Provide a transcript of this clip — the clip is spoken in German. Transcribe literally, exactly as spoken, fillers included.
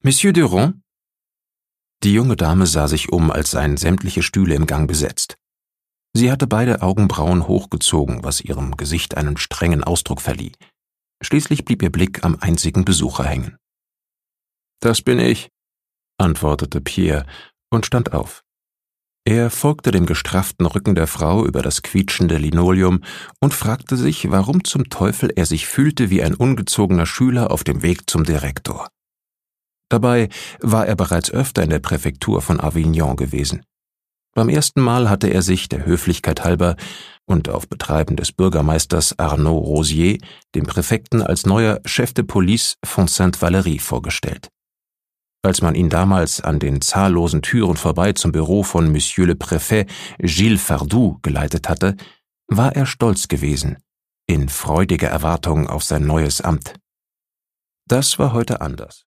Monsieur Durand?« Die junge Dame sah sich um, als seien sämtliche Stühle im Gang besetzt. Sie hatte beide Augenbrauen hochgezogen, was ihrem Gesicht einen strengen Ausdruck verlieh. Schließlich blieb ihr Blick am einzigen Besucher hängen. »Das bin ich«, antwortete Pierre und stand auf. Er folgte dem gestrafften Rücken der Frau über das quietschende Linoleum und fragte sich, warum zum Teufel er sich fühlte wie ein ungezogener Schüler auf dem Weg zum Direktor. Dabei war er bereits öfter in der Präfektur von Avignon gewesen. Beim ersten Mal hatte er sich, der Höflichkeit halber und auf Betreiben des Bürgermeisters Arnaud Rosier, dem Präfekten als neuer Chef de Police von Sainte-Valery vorgestellt. Als man ihn damals an den zahllosen Türen vorbei zum Büro von Monsieur le Préfet Gilles Fardoux geleitet hatte, war er stolz gewesen, in freudiger Erwartung auf sein neues Amt. Das war heute anders.